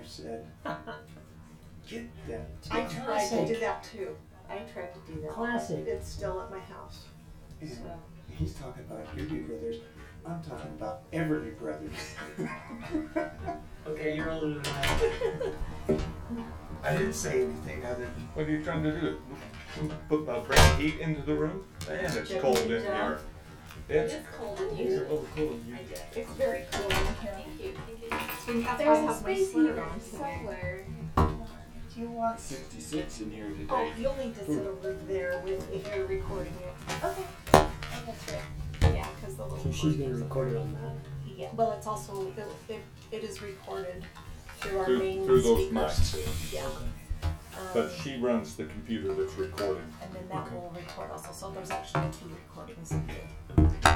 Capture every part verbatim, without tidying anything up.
said, get that. I tried to do that too. I tried to do that. Classic. But it's still at my house. And So. he's talking about Doobie Brothers. I'm talking about Everly Brothers. Okay, you're a little bit. I didn't say anything other than, What are you trying to do? Put uh, bring heat into the room? Man, it's Check cold the in heat down. here. It's It's cold in It's a here. little cool in here. It's very cool in here. Thank you. Thank you. That's why I There's a have my space sweater heater on today. somewhere. Do you want? sixty-six in here today. Oh, you'll need to sit over there with if you're recording it. Okay. Oh, that's right. Yeah, because the little. So she's gonna cord is record it over. on that. Yeah, well, it's also it, it, it is recorded through our Through- main through those speakers mics. too. Yeah. Um, But she runs the computer that's recording. and then that will record also. So there's actually two recordings of you.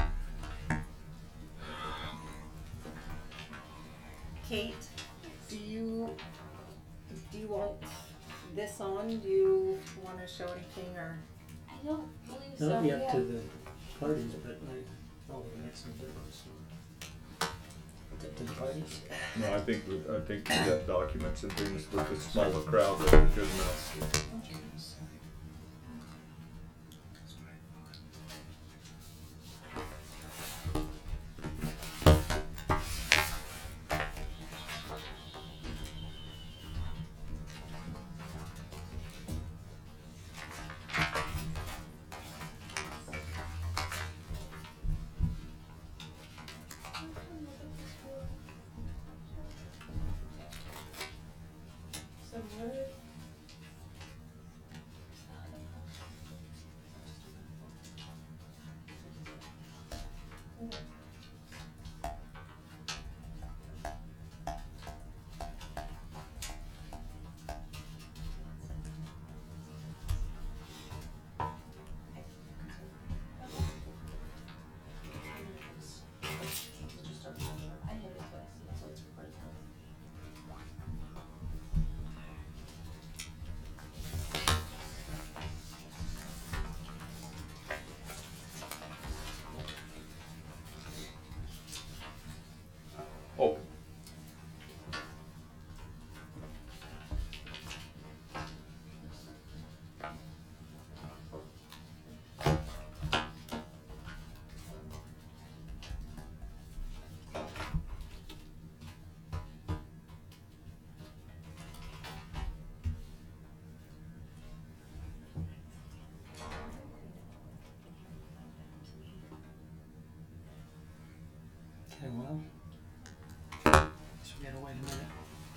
Kate, do you do you want this on? Do you want to show anything or? I don't believe so. That'll be up yeah. to the parties, but like, oh, that's some difference. It's up to the parties. No, I think, we- I think we got documents and things with the smaller crowd that are good enough. So what? I hit it twice, so it's recorded. Open. Okay, well. So we gotta wait a minute.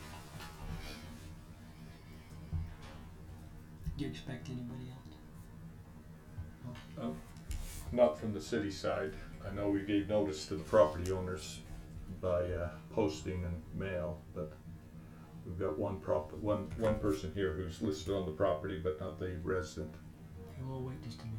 Do you expect anybody else? Not from the city side. I know we gave notice to the property owners by uh, posting and mail, but we've got one prop, one, one person here who's listed on the property, but not the resident. Okay, we'll wait just a minute.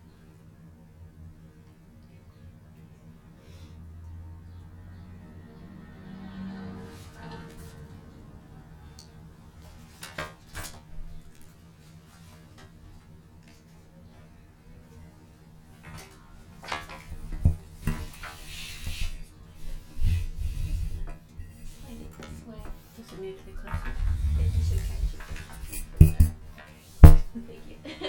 Slide it this way. Does it need to be closer? It should catch you. Thank you.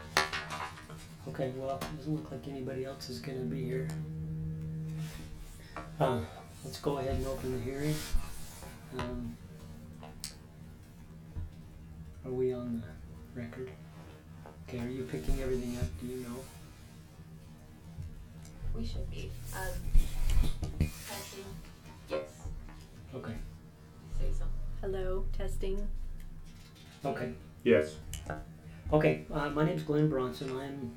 Okay, well, it doesn't look like anybody else is gonna be here. Uh, let's go ahead and open the hearing. Um, are we on the record? Okay, are you picking everything up? Do you know? We should be. Um, testing. Yes. Okay. Say something. Hello, testing. Okay. Yes. Okay, uh, my name's Glenn Bronson. I'm,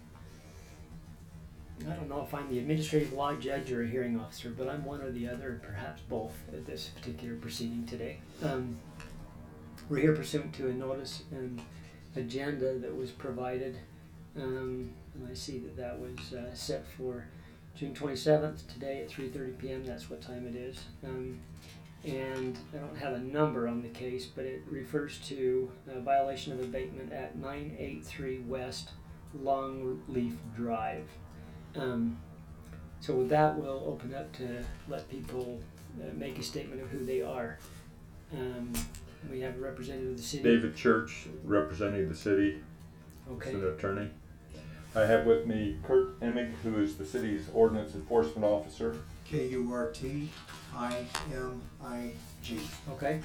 I don't know if I'm the administrative law judge or a hearing officer, but I'm one or the other, perhaps both, at this particular proceeding today. Um, we're here pursuant to a notice and agenda that was provided, um, and I see that that was uh, set for June twenty-seventh, today at three thirty p m That's what time it is. Um, and I don't have a number on the case, but it refers to a violation of abatement at nine eighty-three West Longleaf Drive. Um, so with that, we'll open up to let people uh, make a statement of who they are. Um, we have a representative of the city. David Church, representing the city, Okay. as an attorney. I have with me Kurt Emig, who is the city's ordinance enforcement officer. K U R T I M I G. Okay.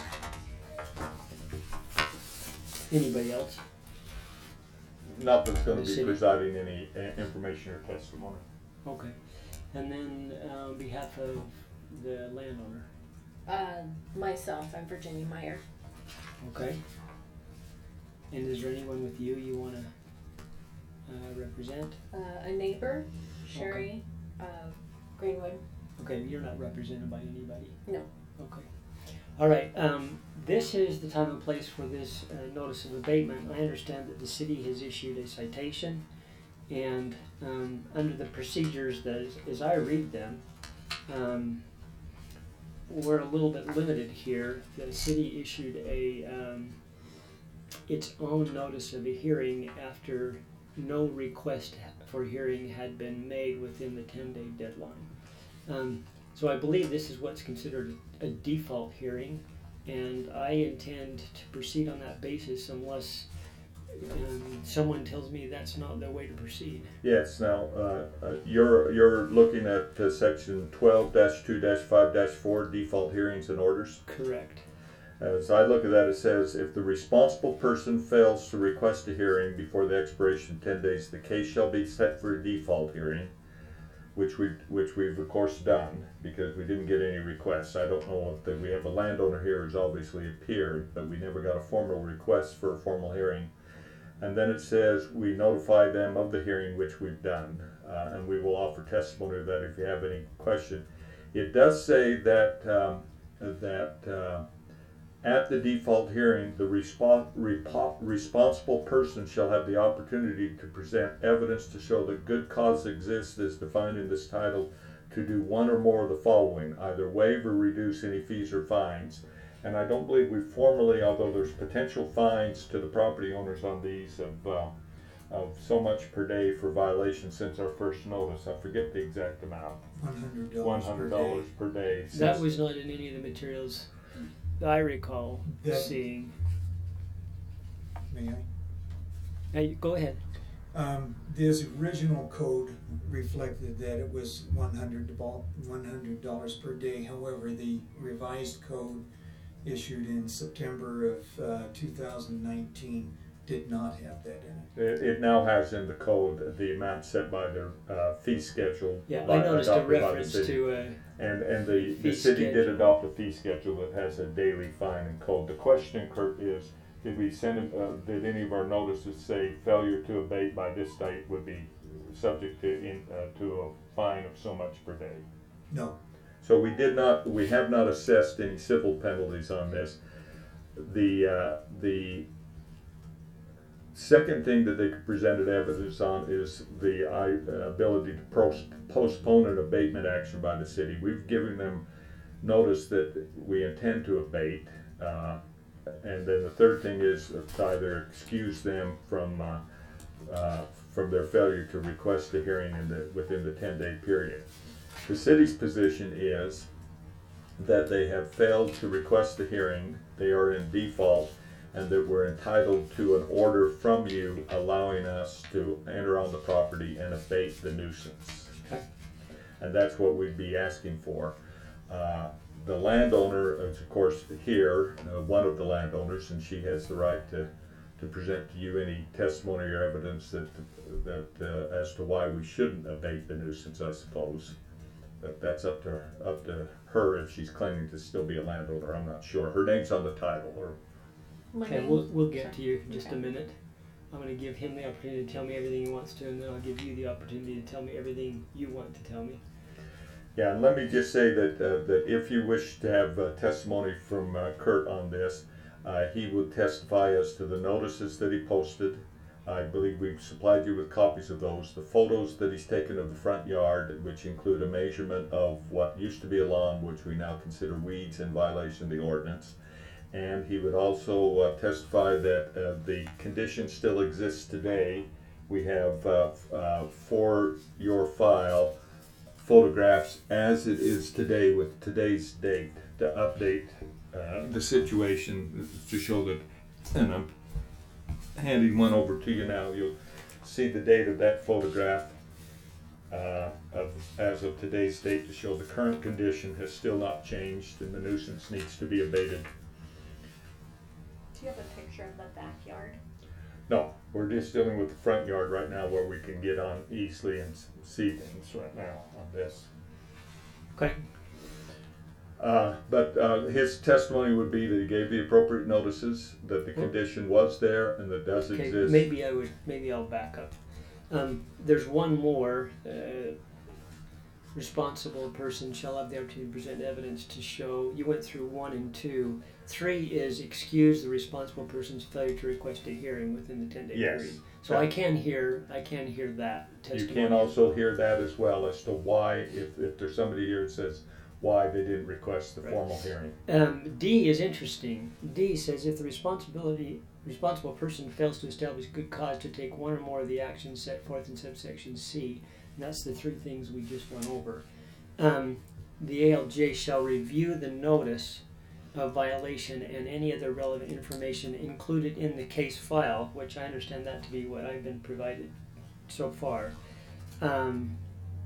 Anybody else? Not that's going The to be city. presiding any uh, information or testimony. Okay. And then uh, on behalf of the landowner. Uh, myself, I'm Virginia Meyer. Okay. And is there anyone with you you want to uh, represent? Uh, a neighbor, Sherry uh, Greenwood. Okay, you're not represented by anybody. No. Okay. All right. Um, this is the time and place for this uh, notice of abatement. I understand that the city has issued a citation, and um, under the procedures that, as, as I read them, um, we're a little bit limited here. The city issued a um, its own notice of a hearing after no request for hearing had been made within the ten-day deadline. Um, so I believe this is what's considered a default hearing, and I intend to proceed on that basis unless um, someone tells me that's not the way to proceed. Yes. Now uh, uh, you're you're looking at uh, section twelve dash two dash five dash four default hearings and orders. Correct. As I look at that, it says if the responsible person fails to request a hearing before the expiration of ten days, the case shall be set for a default hearing, which we which we've of course done because we didn't get any requests. I don't know if that we have a landowner here who's obviously appeared, but we never got a formal request for a formal hearing. And then it says we notify them of the hearing, which we've done, uh, and we will offer testimony of that if you have any question. It does say that um, that. Uh, At the default hearing, the respon- repo- responsible person shall have the opportunity to present evidence to show that good cause exists as defined in this title to do one or more of the following, either waive or reduce any fees or fines. And I don't believe we formally, although there's potential fines to the property owners on these of, uh, of so much per day for violations since our first notice. I forget the exact amount. One hundred dollars. one hundred dollars per day. That since- was not in any of the materials I recall That- seeing. May I? Now, you, go ahead. Um, this original code reflected that it was one hundred dollars per day. However, the revised code issued in September of uh, two thousand nineteen did not have that in it. It, it now has in the code the amount set by their uh, fee schedule. Yeah, by- I noticed a adopted by the reference city. to uh, And and the, the fee city did schedule. adopt a fee schedule that has a daily fine and code. The question, Kurt, is did we send it, uh, did any of our notices say failure to abate by this date would be subject to in, uh, to a fine of so much per day? No. So we did not, we have not assessed any civil penalties on this. The uh, the second thing that they presented evidence on is the uh, ability to pros- postpone an abatement action by the city. We've given them notice that we intend to abate, uh, and then the third thing is to either excuse them from uh, uh, from their failure to request a hearing in the, within the ten-day period. The city's position is that they have failed to request a hearing, they are in default, and that we're entitled to an order from you allowing us to enter on the property and abate the nuisance. Okay. and that's what we'd be asking for. Uh, the landowner is, of course, here, uh, one of the landowners, and she has the right to, to present to you any testimony or evidence that, that uh, as to why we shouldn't abate the nuisance, I suppose. But that's up to up to her if she's claiming to still be a landowner. I'm not sure. Her name's on the title. Or Okay, Living- we'll, we'll get Sure. to you in just a Okay. minute. I'm going to give him the opportunity to tell me everything he wants to, and then I'll give you the opportunity to tell me everything you want to tell me. yeah, and let me just say that uh, that if you wish to have uh, testimony from uh, Kurt on this, uh, he would testify as to the notices that he posted. I believe we've supplied you with copies of those. The photos that he's taken of the front yard, which include a measurement of what used to be a lawn, which we now consider weeds in violation of the ordinance. And he would also uh, testify that uh, the condition still exists today. We have uh, uh, for your file photographs as it is today with today's date to update uh, the situation to show that, and I'm handing one over to you now. You'll see the date of that photograph uh, of, as of today's date to show the current condition has still not changed and the nuisance needs to be abated. Do you have a picture of the backyard? No, we're just dealing with the front yard right now where we can get on easily and s- see things right now on this. Okay. Uh, but uh, his testimony would be that he gave the appropriate notices, that the condition was there and that does Okay, exist. maybe I would, maybe I'll back up. Um, there's one more. Uh, responsible person shall have the opportunity to present evidence to show. You went through one and two. Three is excuse the responsible person's failure to request a hearing within the ten day Yes. period. So I can hear, I can hear that You testimony. can also hear that as well as to why, if, if there's somebody here that says why they didn't request the Right. formal hearing. Um, D is interesting. D says if the responsibility responsible person fails to establish good cause to take one or more of the actions set forth in subsection C, and that's the three things we just went over. Um, the A L J shall review the notice of violation and any other relevant information included in the case file, which I understand that to be what I've been provided so far. Um,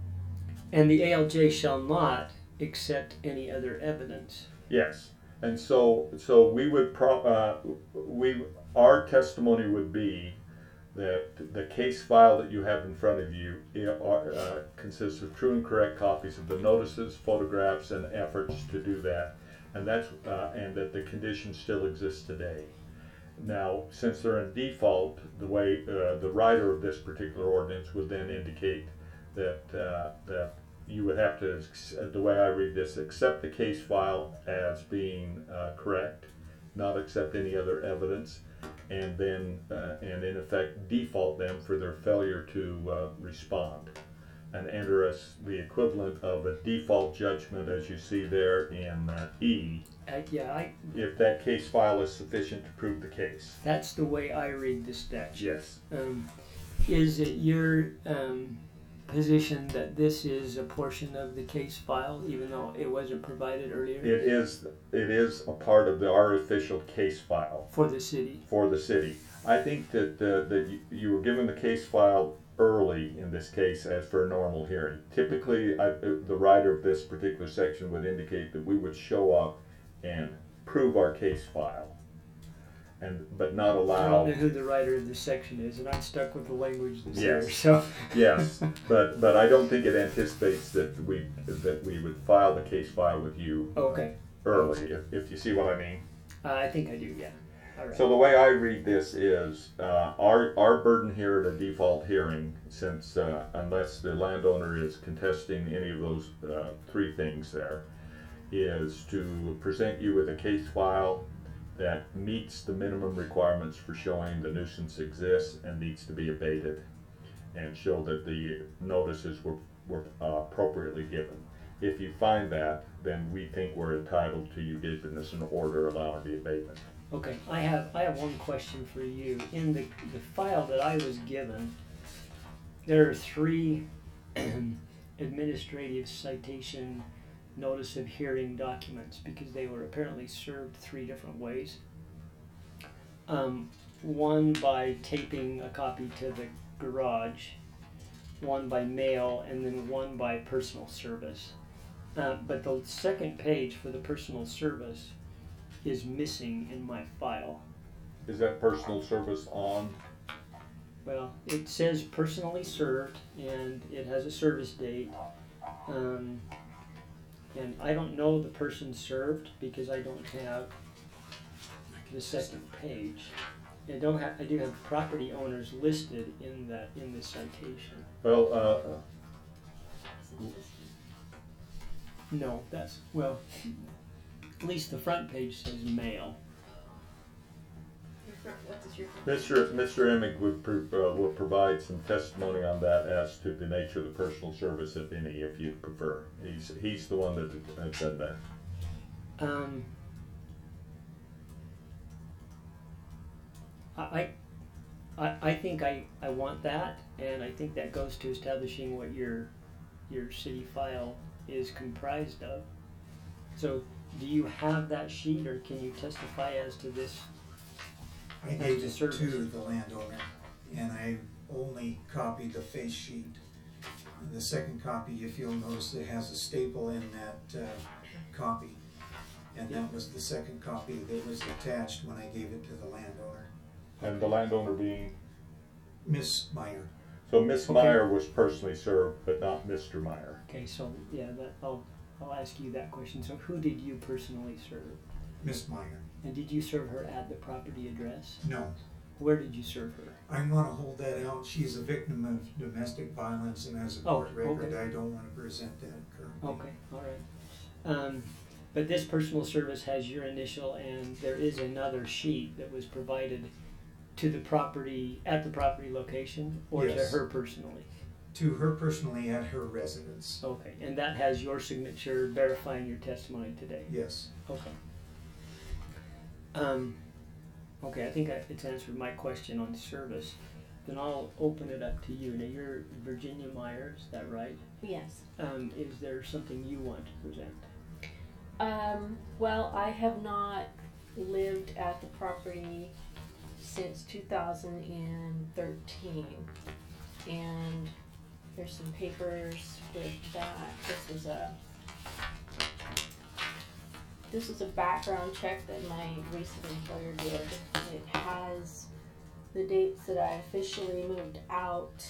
and the A L J shall not accept any other evidence. Yes, and so so we would pro, uh, we our testimony would be that the case file that you have in front of you uh, consists of true and correct copies of the notices, photographs, and efforts to do that, and that's uh, and that the condition still exists today. Now, since they're in default, the way uh, the writer of this particular ordinance would then indicate that uh, that you would have to, the way I read this, accept the case file as being uh, correct, not accept any other evidence, and then, uh, and in effect, default them for their failure to uh, respond, and enter us the equivalent of a default judgment, as you see there in uh, E, I, yeah, I, if that case file is sufficient to prove the case. that's the way I read the statute. Yes. Um, is it your um, position that this is a portion of the case file, even though it wasn't provided earlier? It is, it is a part of the, our official case file For the city. for the city. I think that uh, that you, you were given the case file early in this case as for a normal hearing. Typically, I, the writer of this particular section would indicate that we would show up and prove our case file, and but not I don't allow. know who the writer of this section is, and I'm stuck with the language that's there. Yes. So, Yes, but but I don't think it anticipates that we that we would file the case file with you okay, early. If, if you see what I mean. uh, I think I do. Yeah. All right. So the way I read this is uh, our our burden here at a default hearing, since uh, unless the landowner is contesting any of those uh, three things there, is to present you with a case file that meets the minimum requirements for showing the nuisance exists and needs to be abated, and show that the notices were were uh, appropriately given. If you find that, then we think we're entitled to you giving us an order allowing the abatement. Okay, I have I have one question for you. In the the file that I was given, there are three administrative citation notice of hearing documents because they were apparently served three different ways. Um, one by taping a copy to the garage, one by mail, and then one by personal service. Uh, but the second page for the personal service is missing in my file. Is that personal service on? Well, it says personally served, and it has a service date. Um, and I don't know the person served because I don't have the second page. I don't have. I do have property owners listed in that in this citation. Well, uh, No, that's well. At least the front page says mail. Your front, what is your front? Mister Mister Emig would pro- uh, will provide some testimony on that as to the nature of the personal service, if any, if you prefer. He's he's the one that has done that. Um, I, I, I think I, I want that, and I think that goes to establishing what your your city file is comprised of. So, do you have that sheet, or can you testify as to this? I As gave to it service. to the landowner, and I only copied the face sheet. The second copy, if you'll notice, it has a staple in that uh, copy. And that was the second copy that was attached when I gave it to the landowner. And the landowner being, Miss Meyer. so Miss Okay. Meyer was personally served, but not Mister Meyer. Okay, so yeah, that I'll I'll ask you that question. So, who did you personally serve, Miss Meyer. and did you serve her at the property address? No, Where did you serve her? I want to hold that out. She's a victim of domestic violence, and as a Oh, court record, okay. I don't want to present that currently. Okay, all right. Um, but this personal service has your initial, and there is another sheet that was provided to the property, at the property location, or Yes. to her personally? To her personally at her residence. Okay, and that has your signature verifying your testimony today? Yes. Okay. Um, okay, I think I, it's answered my question on service. Then I'll open it up to you. Now, you're Virginia Meyer, is that right? Yes. Um, is there something you want to present? Um, well, I have not lived at the property since two thousand thirteen. And there's some papers with that. This is a this is a background check that my recent employer did. It has the dates that I officially moved out,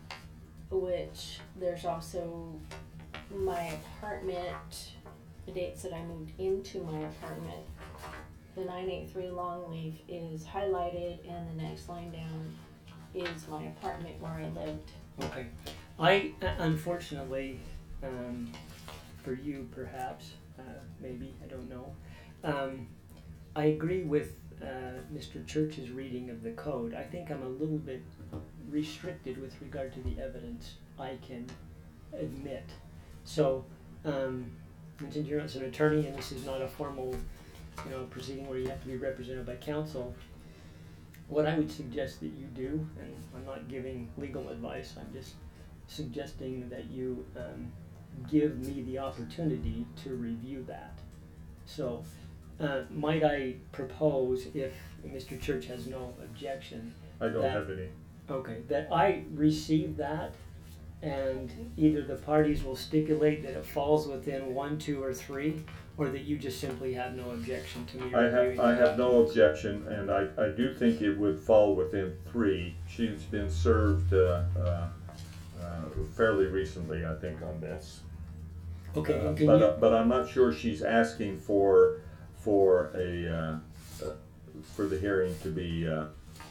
which there's also my apartment, the dates that I moved into my apartment. The nine eighty-three Longleaf is highlighted, and the next line down is my apartment where I lived. Okay. I, uh, unfortunately, um, for you perhaps, uh, maybe, I don't know, um, I agree with uh, Mister Church's reading of the code. I think I'm a little bit restricted with regard to the evidence I can admit. So, um, and since you're not an attorney and this is not a formal, you know, proceeding where you have to be represented by counsel, what I would suggest that you do, and I'm not giving legal advice, I'm just suggesting that you um, give me the opportunity to review that. So, uh, might I propose, if Mister Church has no objection, I don't That- have any. okay, that I receive that, and either the parties will stipulate that it falls within one, two, or three, or that you just simply have no objection to me I reviewing have, I that. have no objection, and I, I do think it would fall within three. She's been served, uh, uh, uh, fairly recently, I think, on this. Okay, Uh, and can but, you, uh, but I'm not sure she's asking for, for a, uh, uh, for the hearing to be, uh.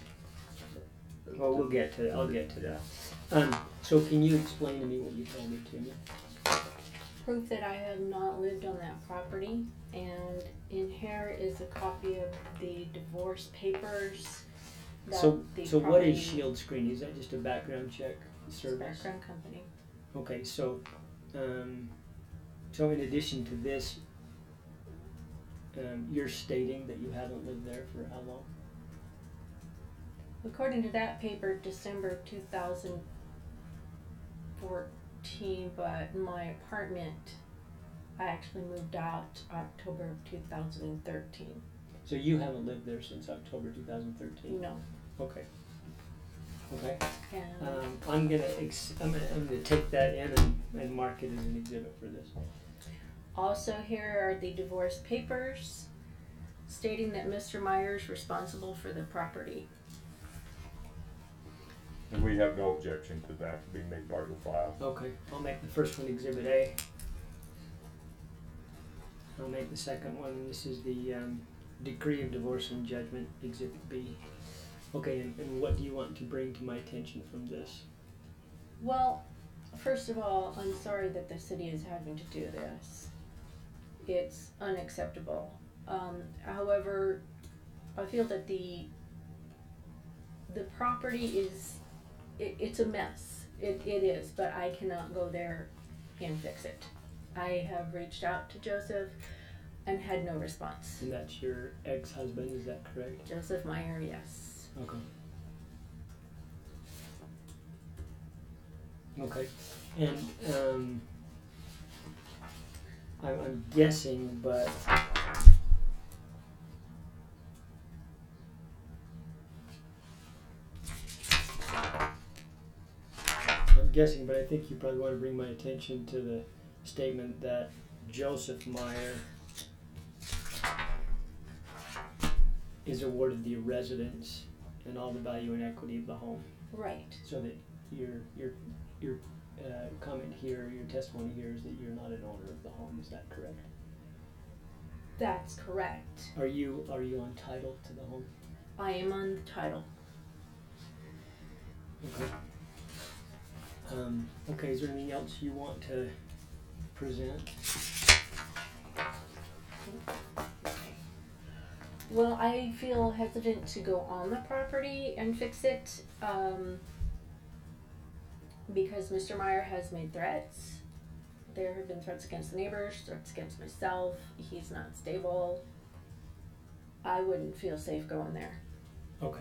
well, we'll get to, I'll get to Yeah. that. Um, so can you explain to me what you told me, Timmy? Proof that I have not lived on that property, and in here is a copy of the divorce papers. That So, the so what property- is Shield Screen? Is that just a background check It's a service? background company. Okay, so, um, so in addition to this, um, you're stating that you haven't lived there for how long? According to that paper, December two thousand fourteen, but my apartment, I actually moved out October of two thousand thirteen. So you haven't lived there since October two thousand thirteen? No. Okay. Okay. And Um, I'm gonna ex- I'm gonna I'm gonna take that in and, and mark it as an exhibit for this. also here are the divorce papers stating that Mister Meyer is responsible for the property. And we have no objection to that being made part of the file. Okay. I'll make the first one Exhibit A. I'll make the second one. This is the um, decree of divorce and judgment, Exhibit B. Okay. And, and what do you want to bring to my attention from this? Well, first of all, I'm sorry that the city is having to do this. It's unacceptable. Um, however, I feel that the the property is it, it's a mess. It it is, but I cannot go there and fix it. I have reached out to Joseph and had no response. And that's your ex-husband, is that correct? Joseph Meyer, yes. Okay. Okay. And um, I'm, I'm guessing, but I'm guessing, but I think you probably want to bring my attention to the statement that Joseph Meyer is awarded the residence and all the value and equity of the home. Right. So that your your your uh, comment here, your testimony here is that you're not an owner of the home. Is that correct? That's correct. Are you are you entitled to the home? I am on the title. Okay. Um, okay. Is there anything else you want to present? Well, I feel hesitant to go on the property and fix it um, because Mister Meyer has made threats. There have been threats against the neighbors, threats against myself. He's not stable. I wouldn't feel safe going there. Okay.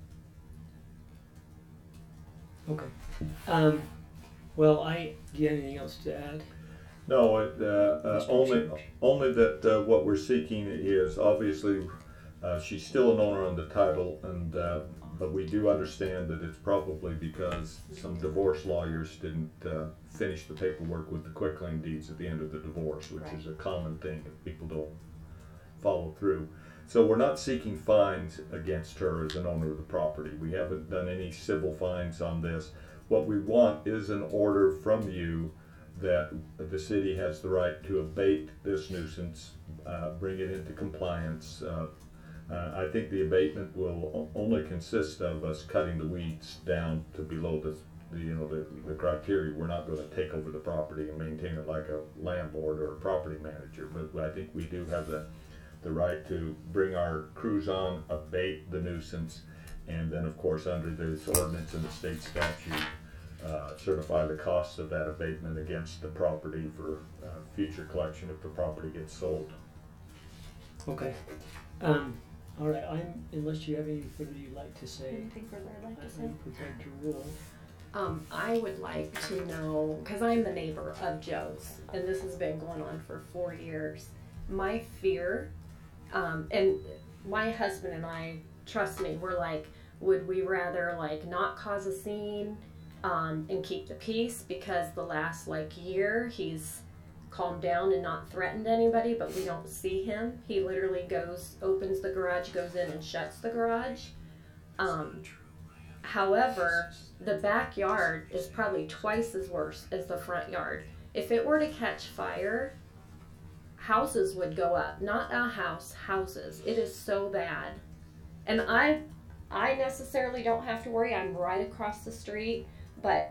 Okay. Um, well, I. Do you have anything else to add? No, it, uh, uh, Mister only, Church. only that uh, what we're seeking is obviously uh, she's still an owner on the title, and uh, but we do understand that it's probably because some divorce lawyers didn't uh, finish the paperwork with the quitclaim deeds at the end of the divorce, which is a common thing if people don't follow through. So we're not seeking fines against her as an owner of the property. We haven't done any civil fines on this. What we want is an order from you that the city has the right to abate this nuisance, uh, bring it into compliance. Uh, uh, I think the abatement will o- only consist of us cutting the weeds down to below the, the you know, the, the criteria. We're not going to take over the property and maintain it like a landlord or a property manager, but I think we do have the, the right to bring our crews on, abate the nuisance, and then of course under this ordinance and the state statute, Uh, certify the costs of that abatement against the property for uh, future collection if the property gets sold. Okay. Um, all right. I'm. Unless you have anything further you'd like to say, Anything further I'd like to say? I'm prepared to rule. Um, I would like to know, because I'm the neighbor of Joe's, and this has been going on for four years. My fear, um, and my husband and I, trust me, we're like, would we rather like not cause a scene um, and keep the peace, because the last like year he's calmed down and not threatened anybody, but we don't see him. He literally goes, opens the garage, goes in and shuts the garage. Um, however, the backyard is probably twice as worse as the front yard. If it were to catch fire, houses would go up. Not a house, houses. It is so bad. And I I necessarily don't have to worry. I'm right across the street, but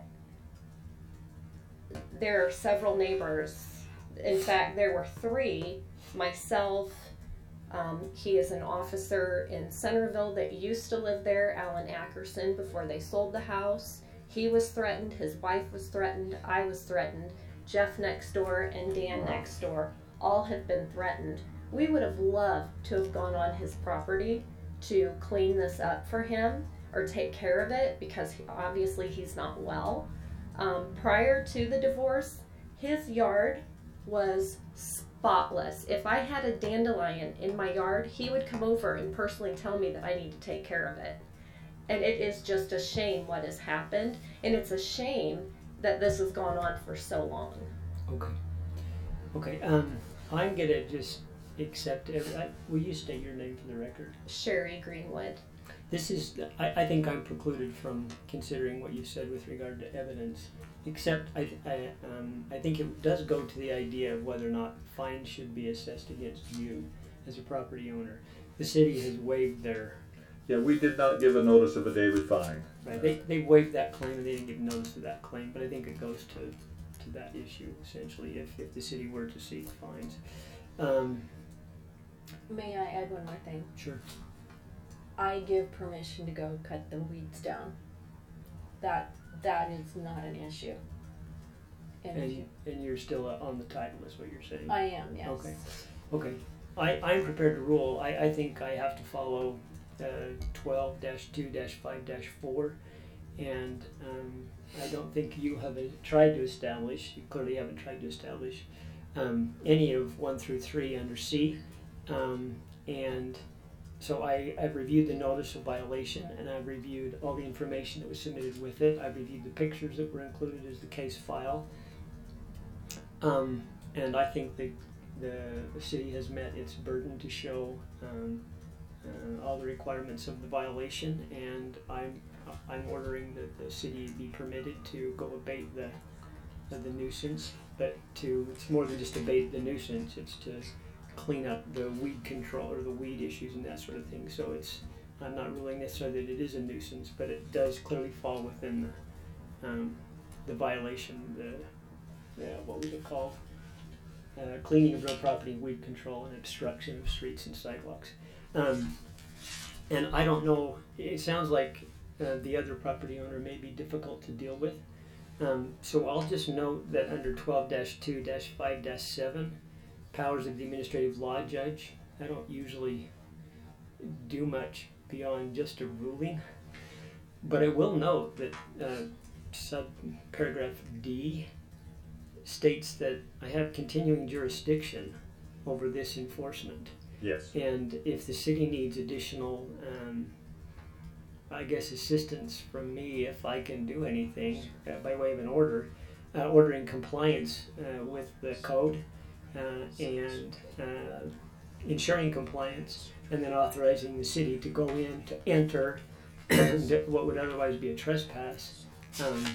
there are several neighbors. In fact, there were three. Myself, um, he is an officer in Centerville that used to live there, Alan Ackerson, before they sold the house. He was threatened, his wife was threatened, I was threatened, Jeff next door and Dan next door all have been threatened. We would have loved to have gone on his property to clean this up for him or take care of it, because he, obviously he's not well. Um, prior to the divorce, his yard was spotless. If I had a dandelion in my yard, he would come over and personally tell me that I need to take care of it. And it is just a shame what has happened, and it's a shame that this has gone on for so long. Okay. Okay. Um, I'm gonna just accept every. I, will you state your name for the record? Sherry Greenwood. This is. I, I think I'm precluded from considering what you said with regard to evidence. Except I. I. Um, I think it does go to the idea of whether or not fines should be assessed against you as a property owner. The city has waived their. Yeah, we did not give a notice of a daily fine. Right. They they waived that claim and they didn't give notice of that claim. But I think it goes to. to that issue, essentially, if, if the city were to seek fines. Um, May I add one more thing? sure. I give permission to go cut the weeds down. That that is not an issue. And, if And, you, and you're still uh, on the title, is what you're saying? I am, yes. Okay. Okay. I, I'm prepared to rule. I, I think I have to follow uh, twelve dash two dash five dash four, and um, I don't think you have uh, tried to establish, you clearly haven't tried to establish um, any of one through three under C. Um, and so I, I've reviewed the notice of violation, and I've reviewed all the information that was submitted with it. I've reviewed the pictures that were included as the case file. Um, and I think the, the, the city has met its burden to show um, uh, all the requirements of the violation, and I'm I'm ordering that the city be permitted to go abate the uh, the nuisance, but to it's more than just abate the nuisance. It's to clean up the weed control or the weed issues and that sort of thing. So it's I'm not ruling necessarily that it is a nuisance, but it does clearly fall within the um, the violation. The, the what was it called? Uh, cleaning of real property, weed control, and obstruction of streets and sidewalks. Um, and I don't know. It sounds like. Uh, the other property owner may be difficult to deal with. Um, so I'll just note that under twelve dash two dash five dash seven, powers of the administrative law judge, I don't usually do much beyond just a ruling. But I will note that uh, sub paragraph D states that I have continuing jurisdiction over this enforcement. Yes. And if the city needs additional um, I guess assistance from me, if I can do anything uh, by way of an order, uh, ordering compliance uh, with the code uh, and uh, ensuring compliance, and then authorizing the city to go in to enter what would otherwise be a trespass um,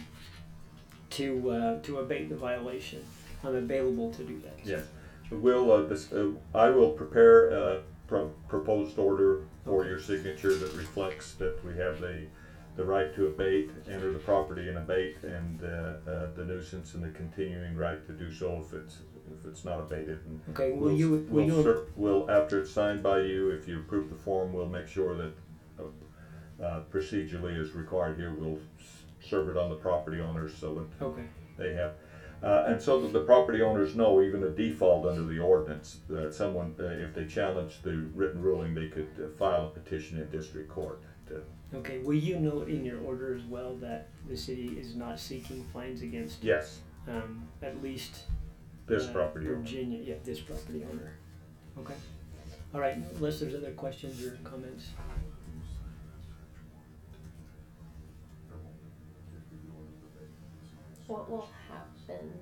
to uh, to abate the violation. I'm available to do that. Yes. We'll, uh, this, uh, I will prepare a pro- proposed order for your signature that reflects that we have the the right to abate, enter the property and abate, and uh, uh, the nuisance and the continuing right to do so if it's if it's not abated. And Okay. Will we'll, you? Will we'll, you? cer- we'll after it's signed by you, if you approve the form, we'll make sure that uh, uh, procedurally as required here, we'll s- serve it on the property owners so that Okay. they have. Uh, and so that the property owners know, even a default under the ordinance, that someone, uh, if they challenge the written ruling, they could uh, file a petition in district court. To, Okay. Will you note in your order as well that the city is not seeking fines against yes, um, at least this uh, property owner. Virginia? Yeah, this property owner. Okay. All right. Unless there's other questions or comments. What will happen?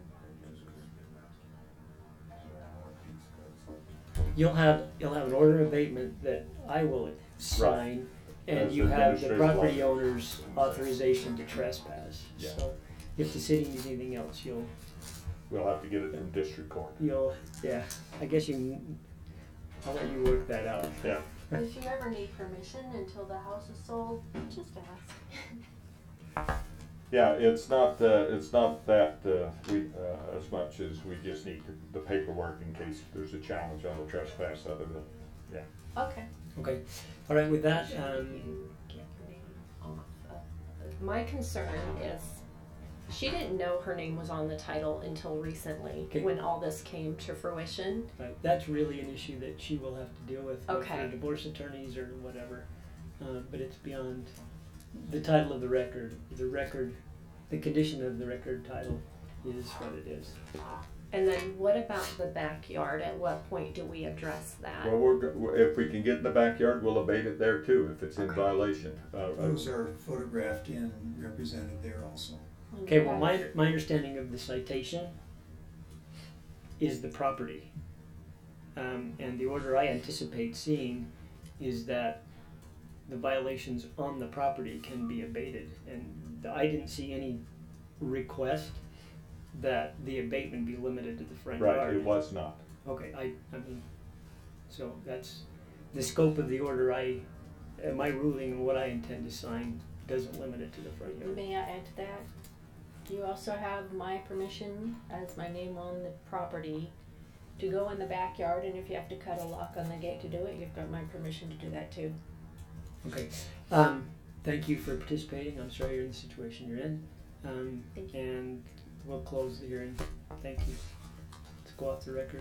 You'll have you'll have an order of abatement that I will sign, and That's you have the administrative property law. owner's authorization to trespass. Yeah. So, if the city needs anything else, you'll We'll have to get it from district court. you'll yeah. I guess you. can- I'll let you work that out. Yeah. If you ever need permission until the house is sold, just ask. Yeah, it's not, uh, it's not that, uh, we, uh, as much as we just need the paperwork in case there's a challenge on the trespass other than, yeah. Okay. Okay. All right. With that, um, Get her name off of- My concern is she didn't know her name was on the title until recently Okay. when all this came to fruition. right, that's really an issue that she will have to deal with with Okay. her divorce attorneys or whatever. Uh, but it's beyond the title of the record. The record, the condition of the record title is what it is. And then what about the backyard? At what point do we address that? Well, we're, go- if we can get in the backyard, we'll abate it there too, if it's in violation. Uh, Those are photographed and represented there also. Okay, well, my, my understanding of the citation is the property. Um, and the order I anticipate seeing is that the violations on the property can be abated. And I didn't see any request that the abatement be limited to the front Right, yard. it was not. Okay, I, I mean, so that's the scope of the order. I, uh, my ruling and what I intend to sign doesn't limit it to the front yard. May I add to that? You also have my permission as my name on the property to go in the backyard, and if you have to cut a lock on the gate to do it, you've got my permission to do that too. Okay. Um, thank you for participating. I'm sorry you're in the situation you're in. Um, Thank you. and we'll close the hearing. Thank you. Let's go off the record.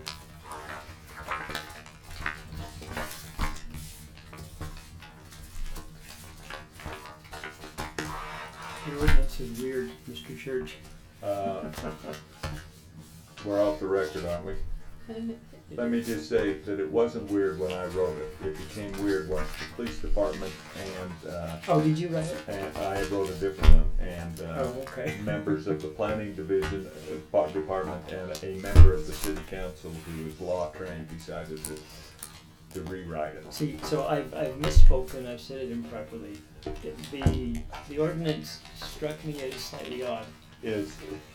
The ordinance is weird, Mister Church. Uh, we're off the record, aren't we? Let me just say that it wasn't weird when I wrote it. It became weird once the police department and, uh, Oh, did you write it? and I wrote a different one, and, uh, Oh, okay. members of the planning division, uh, park department, and a member of the city council who is law trained decided to, to rewrite it. See, so I've, I've misspoken, I've said it improperly. It- The, the ordinance struck me as slightly odd. Is,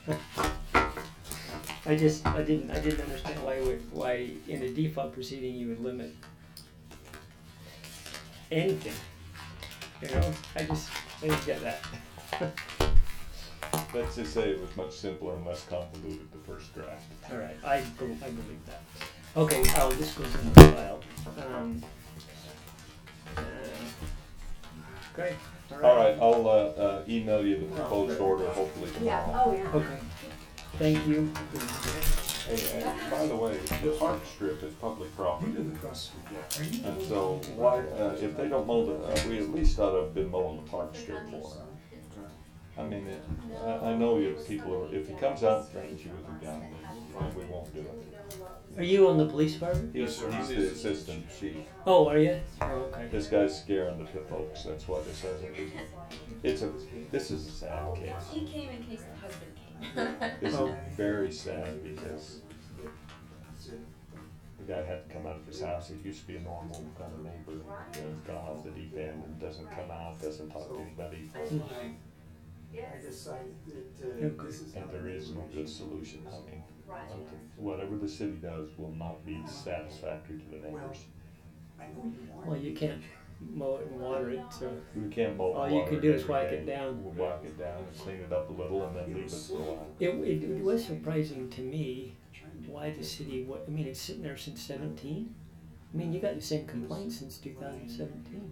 I just, I didn't, I didn't understand why, would- why in a default proceeding you would limit anything. You know, I just, I didn't get that. let's just say it was much simpler and less convoluted the first draft. All right, I, bel- I believe that. Okay, oh, this goes in the file. Um, uh, great, all right. All right, I'll, uh, uh, email you the proposed order hopefully Yeah, tomorrow. oh yeah. Okay, thank you. Hey, uh, by the way, the park strip is public property. Across the street. And so why, uh, if they don't mow the, uh, we at least ought to have been mowing the park strip more. I mean, it, I, I know you people, are- if he comes out and threatens you with a gun, then we won't do it. Are you on the police department? He's, he's the assistant chief. Oh, are you? Oh, okay. This guy's scaring the folks, that's why this hasn't, it's a, this is a sad case. He came in case the husband came. This Oh. is very sad because the guy had to come out of his house. He used to be a normal kind of neighbor, you know, gone off the deep end and doesn't come out, doesn't talk to anybody. I decided that uh, this is. And there is no good solution. I mean, whatever the city does will not be satisfactory to the neighbors. I know you want. Well, you can't mow it and water it, so. We can't mow. All you water can do is every whack day. it down. We'll whack it down and clean it up a little and then leave it for a while. It, it, it was surprising to me why the city, what, I mean, it's sitting there since seventeen. I mean, you got the same complaint since two thousand seventeen.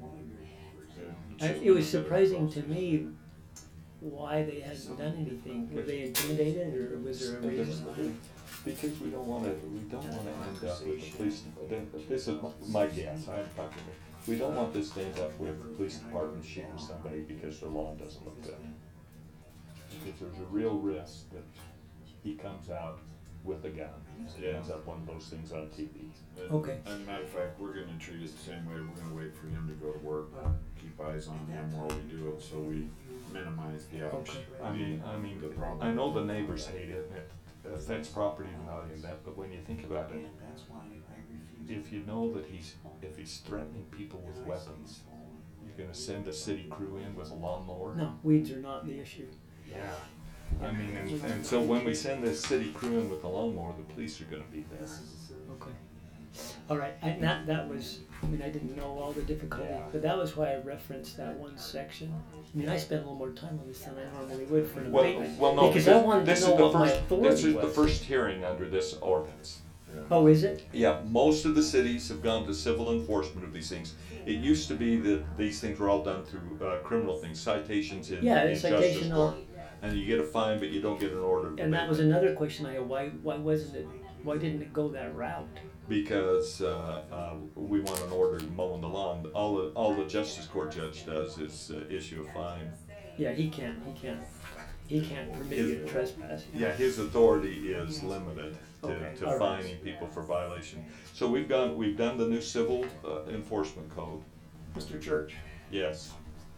I, it was surprising to me why they hadn't done anything. Were they intimidated or was there a reason? Because we don't want to, we don't want to end up with the police, this is my guess, I'm talking, we don't want this to end up with the police department shooting somebody because their lawn doesn't look good. Because there's a real risk that he comes out with a gun, Yeah. ends up one of those things on T V. And- Okay. And matter of fact, we're gonna treat it the same way, we're gonna wait for him to go to work, keep eyes on him while we do it, so we minimize the ouch. Okay. I mean, I mean, The problem. I know the neighbors hate it, and it affects property value and that, but when you think about it, And that's why I refuse. if you know that he's, if he's threatening people with weapons, you're gonna send a city crew in with a lawnmower? No, weeds are not the issue. Yeah. I mean, and, and so when we send this city crew in with a lawnmower, the police are gonna be there. Okay. All right, I, that, that was, I mean, I didn't know all the difficulty, Yeah. but that was why I referenced that one section. I mean, I spent a little more time on this than I normally would for an Well, abatement. well, no, Because this, I wanted this to is know the what my first, authority this is the was. first hearing under this ordinance. Oh, is it? Yeah, most of the cities have gone to civil enforcement of these things. It used to be that these things were all done through uh, criminal things, citations in, Yeah, in it's justice citation court. on, And you get a fine, but you don't get an order. of and that was abatement. another question I had, why, why wasn't it, why didn't it go that route? Because uh, uh, we want an order mowing the lawn. All the, all the justice court judge does is uh, issue a fine. Yeah, he can't, he can't. he can't permit you to trespass. Yeah, his authority is limited to, Okay, to all right. fining people for violation. So we've gone, we've done the new civil uh, enforcement code. Mister Church, Yes.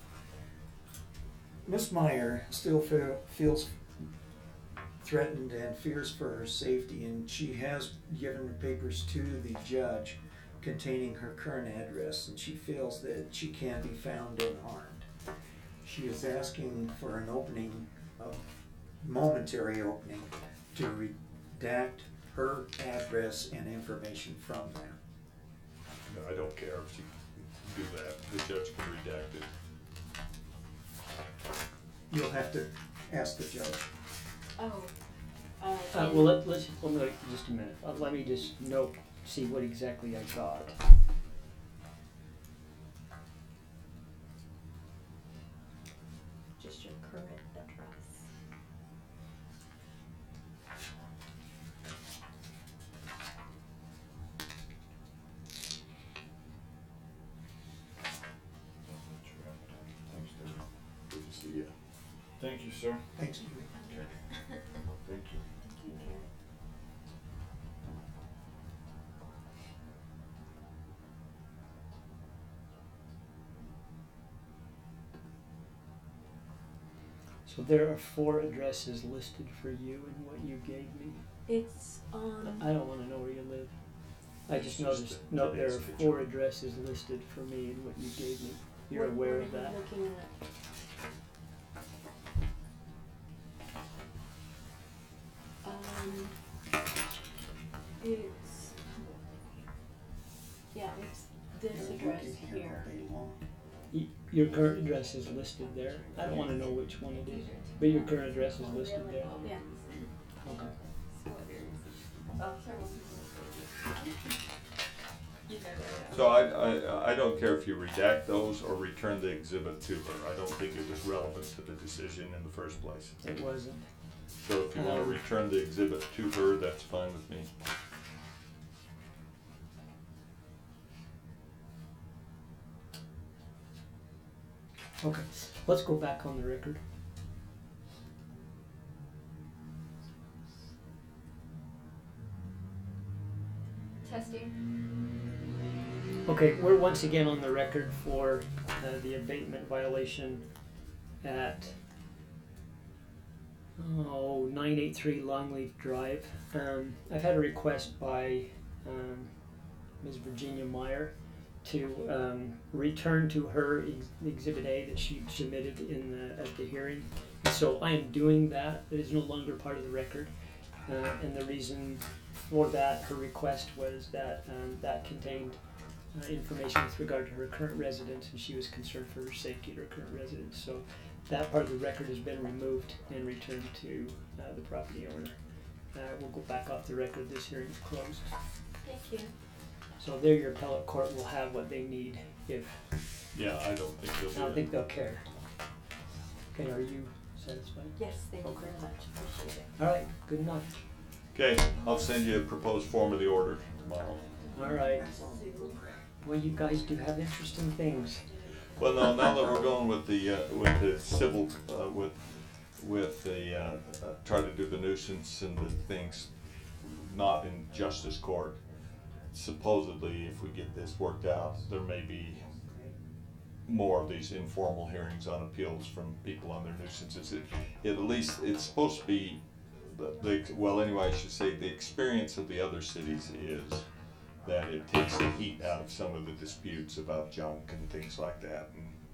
Miss Meyer still fe- feels threatened and fears for her safety, and she has given the papers to the judge containing her current address, and she feels that she can be found unharmed. She is asking for an opening, a momentary opening, to redact her address and information from there. No, I don't care if you do that. The judge can redact it. You'll have to ask the judge. Oh. Uh, Uh, well, let, let's, well, wait just a minute. Uh, let me just note, see what exactly I got. Just your current address. Thanks, David. Good to see you. Thank you, sir. Thanks, Julie. Thank you. So there are four addresses listed for you in what you gave me. It's on. I don't want to know where you live. I just It's just noticed, the- no, there are today's picture. four addresses listed for me in what you gave me. You're what- aware what of are you that? Looking at. Um, it's. Yeah, it's this address here. Y- Your current address is listed there. I don't want to know which one it is, but your current address is listed there. Yeah. Okay. So I, I, I don't care if you redact those or return the exhibit to her. I don't think it was relevant to the decision in the first place. It wasn't. So if you want to Um, return the exhibit to her, that's fine with me. Okay. Let's go back on the record. Testing. Okay, we're once again on the record for uh, the abatement violation at oh, nine eighty-three Longleaf Drive. Um, I've had a request by um, Miz Virginia Meyer to um, return to her ex- Exhibit A that she submitted in the, at the hearing. So I am doing that. It is no longer part of the record. Uh, and the reason for that, her request was that um, that contained uh, information with regard to her current residence, and she was concerned for her safety at her current residence. So that part of the record has been removed and returned to uh, the property owner. Uh, we'll go back off the record. This hearing is closed. Thank you. So there, your appellate court will have what they need. If Yeah, I don't think I they'll don't do think they'll care. Okay, are you satisfied? Yes, thank you Okay. very much. Appreciate it. All right, good enough. that. Okay, I'll send you a proposed form of the order tomorrow. All right. Well, you guys do have interesting things. Well, no, now that we're going with the, uh, with the civil, uh, with, with the, uh, uh, try to do the nuisance and the things not in justice court. Supposedly, if we get this worked out, there may be more of these informal hearings on appeals from people on their nuisances. It, it at least, it's supposed to be, the, the, well, anyway, I should say, the experience of the other cities is that it takes the heat out of some of the disputes about junk and things like that.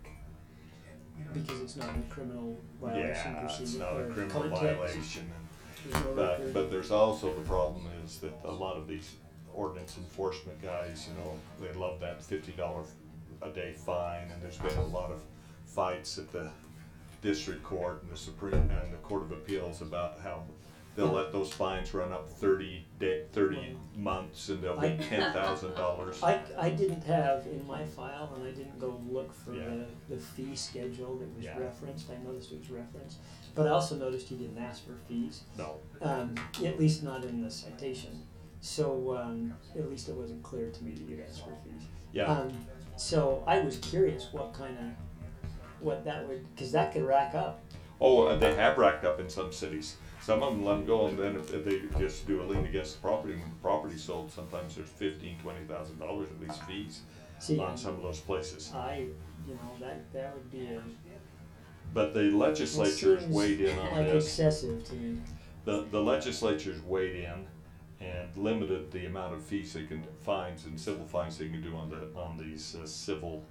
And Because it's not a criminal violation yeah, procedure. it's not a or criminal context. violation. There's no But, record. but there's also the problem is that a lot of these ordinance enforcement guys, you know, they love that fifty dollar a day fine, and there's been a lot of fights at the district court and the Supreme and the Court of Appeals about how they'll let those fines run up thirty day, thirty months, and they'll be I- ten thousand dollars. I, I didn't have in my file, and I didn't go look for Yeah. the, the fee schedule that was Yeah. referenced. I noticed it was referenced. But I also noticed he didn't ask for fees, No, um, at least not in the citation. So um, at least it wasn't clear to me that you'd ask for fees. yeah, Um, so I was curious what kind of, what that would, because that could rack up. Oh, uh, they have racked up in some cities. Some of them let them go, and then if, if they just do a lien against the property, when the property's sold, sometimes there's fifteen, twenty thousand dollars at least fees See, on some of those places. I, you know, that, that would be a, But the legislature's seems weighed in on like this. excessive to me. The, the legislature's weighed in and limited the amount of fees they can, fines and civil fines they can do on the, on these uh, civil,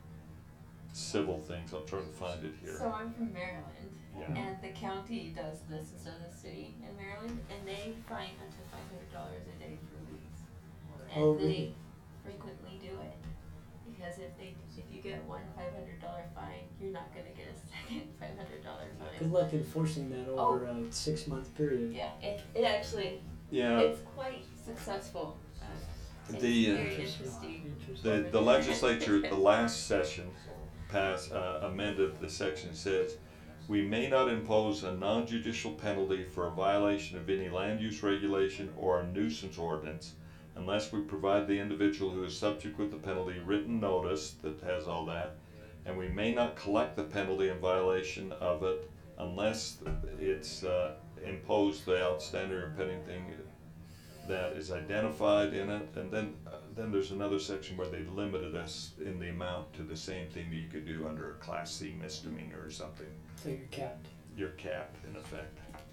civil things. I'm trying to find it here. So I'm from Maryland, Yeah. and the county does this instead of the city in Maryland, and they fine up to five hundred dollars a day for leaks. And Oh, they really? frequently do it, because if they, if you get one five hundred dollar fine, you're not gonna get a second five hundred dollar Good fine. luck enforcing that Oh. over a six-month period. Yeah, it, it actually, Yeah, it's quite successful. Uh, it's The, uh, very interesting. the, the legislature at the last session passed, uh, amended the section that says, we may not impose a non-judicial penalty for a violation of any land use regulation or a nuisance ordinance unless we provide the individual who is subject with the penalty written notice that has all that, and we may not collect the penalty in violation of it unless it's uh, imposed the outstanding or pending thing that is identified in it. And then uh, then there's another section where they limited us in the amount to the same thing that you could do under a Class C misdemeanor or something. So you're capped. You're capped in effect.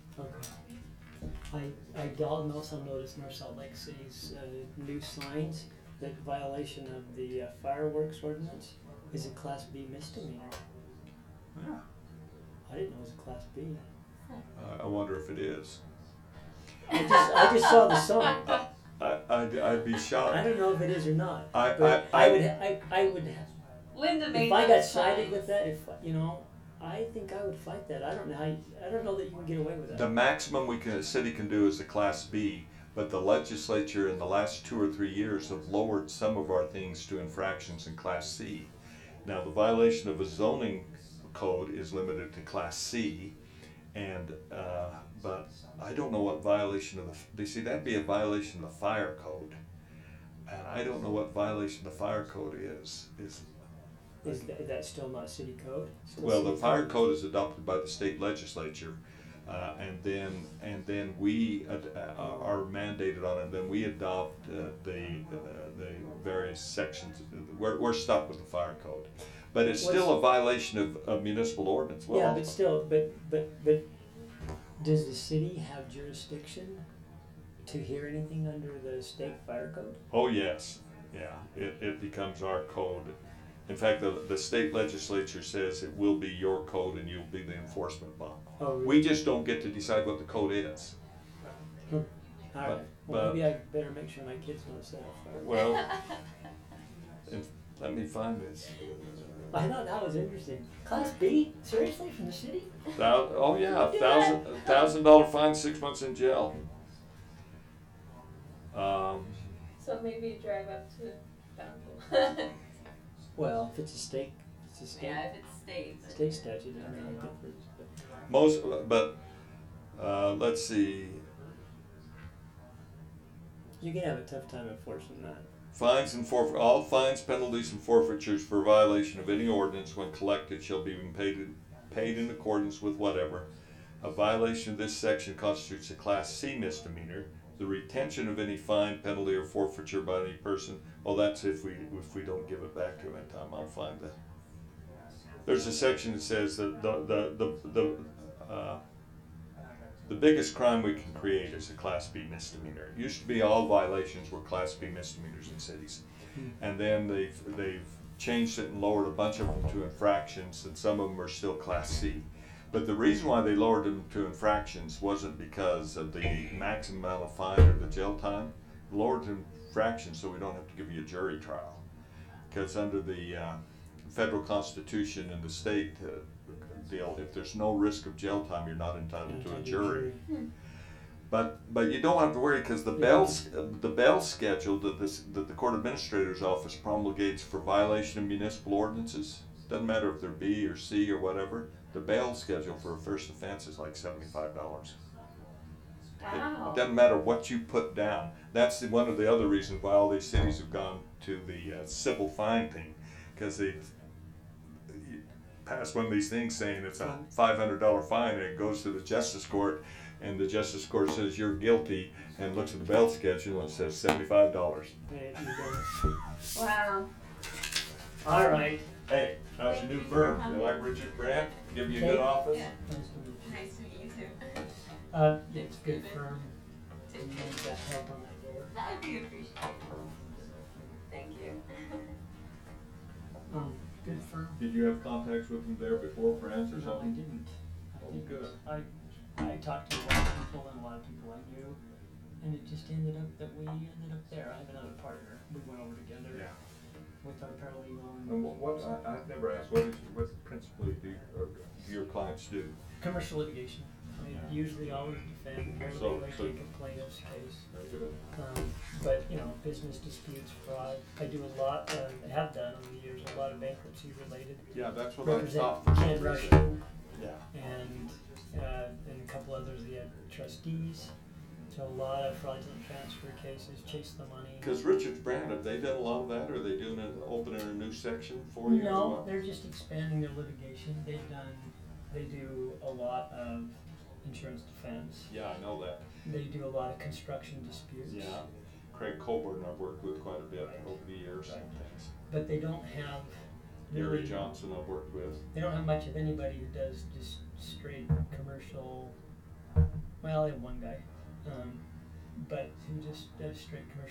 Okay. I, I also noticed North Salt Lake City's uh, new signs that violation of the uh, fireworks ordinance is a Class B misdemeanor. Yeah. I didn't know it was a Class B. Uh, I wonder if it is. I just I just saw the sign. I, I'd, I'd be I shocked. don't know if it is or not. I, But I, I, I, would I, I would Linda made if I got those sided signs. with that. If you know, I think I would fight that. I don't know how. You, I don't know that you can get away with that. the maximum we can, a city can do is a Class B, but the legislature in the last two or three years have lowered some of our things to infractions in Class C. Now, the violation of a zoning code is limited to Class C, and uh, but I don't know what violation of the, they see that'd be a violation of the fire code, and I don't know what violation of the fire code is. Is Is that, that's still not city code? Still well, the city fire code? code is adopted by the state legislature, uh, and then and then we ad, uh, are mandated on it. And then we adopt uh, the uh, the various sections. We're we're stuck with the fire code, but it's What's- still a violation of, of municipal ordinance. Well, Yeah, but still, but but but, does the city have jurisdiction to hear anything under the state fire code? oh yes, yeah, it, it becomes our code. In fact, the the state legislature says it will be your code and you'll be the enforcement body. Oh, really? We just don't get to decide what the code is. All right. but- Well, but- maybe I better make sure my kids don't set off fire. Well, and let me find this. I thought that was interesting. Class B? Seriously, from the city? Thou- oh yeah, Do thousand thousand dollar fine, six months in jail. Um, So maybe drive up to Bountiful. Well, if it's a state, it's a state, Yeah, if it's state. but- state statute, I mean, difference. But most, but uh, let's see. you can have a tough time enforcing that. Fines and forfeit, all fines, penalties, and forfeitures for violation of any ordinance when collected shall be paid, paid in accordance with whatever. A violation of this section constitutes a Class C misdemeanor. The retention of any fine, penalty, or forfeiture by any person, well, that's if we if we don't give it back to him in time. I'll find that. There's a section that says that the the the the, uh, the biggest crime we can create is a Class B misdemeanor. It used to be all violations were Class B misdemeanors in cities, and then they've they've changed it and lowered a bunch of them to infractions, and some of them are still Class C. But the reason why they lowered them to infractions wasn't because of the maximum amount of fine or the jail time. They lowered them to infractions so we don't have to give you a jury trial. Because under the uh, federal constitution and the state uh, deal, if there's no risk of jail time, you're not entitled to a jury. But but you don't have to worry because the bail the bail schedule that this that the court administrator's office promulgates for violation of municipal ordinances, doesn't matter if they're B or C or whatever. The bail schedule for a first offense is like seventy-five dollars. Wow. It doesn't matter what you put down. That's the, one of the other reasons why all these cities have gone to the uh, civil fine thing, because they pass one of these things saying it's a five hundred dollar fine, and it goes to the justice court, and the justice court says you're guilty, and looks at the bail schedule and it says seventy-five dollars. There you go. Wow. All right. Hey, how's your new firm? You like Richard Brandt? Give you a good office? Yeah. Nice to meet you. Nice to meet you too. Uh, it's good firm. You need that help on that door. That would be appreciated. Thank you. Um, good firm. Did you have contacts with them there before, friends or No, I something? didn't. I Oh, didn't. good. I, I talked to a lot of people and a lot of people I knew, and it just ended up that we ended up there. I have another partner. We went over together Yeah. with our paralegal. And And what, what I, I've never asked, what is, what principally do, or do your clients do? commercial litigation. They usually always defend whenever So- they so- take a plaintiff's case. Very good. Um, but, you know, business disputes, fraud. I do a lot, uh, have done over the years, a lot of bankruptcy related. Yeah, that's what I Represent thought. Ken Rushing Yeah. and, uh, and a couple others, the trustees. So a lot of fraudulent transfer cases, chase the money. Cause Richard Brandt, have they done a lot of that, or are they doing it, opening a new section for you? or No, what? they're just expanding their litigation. They've done, they do a lot of insurance defense. Yeah, I know that. They do a lot of construction disputes. Yeah. Craig Colburn I've worked with quite a bit over the years and things. But they don't have Gary really, Johnson I've worked with. they don't have much of anybody who does just straight commercial. Well, they have one guy, um, but who just does straight commercial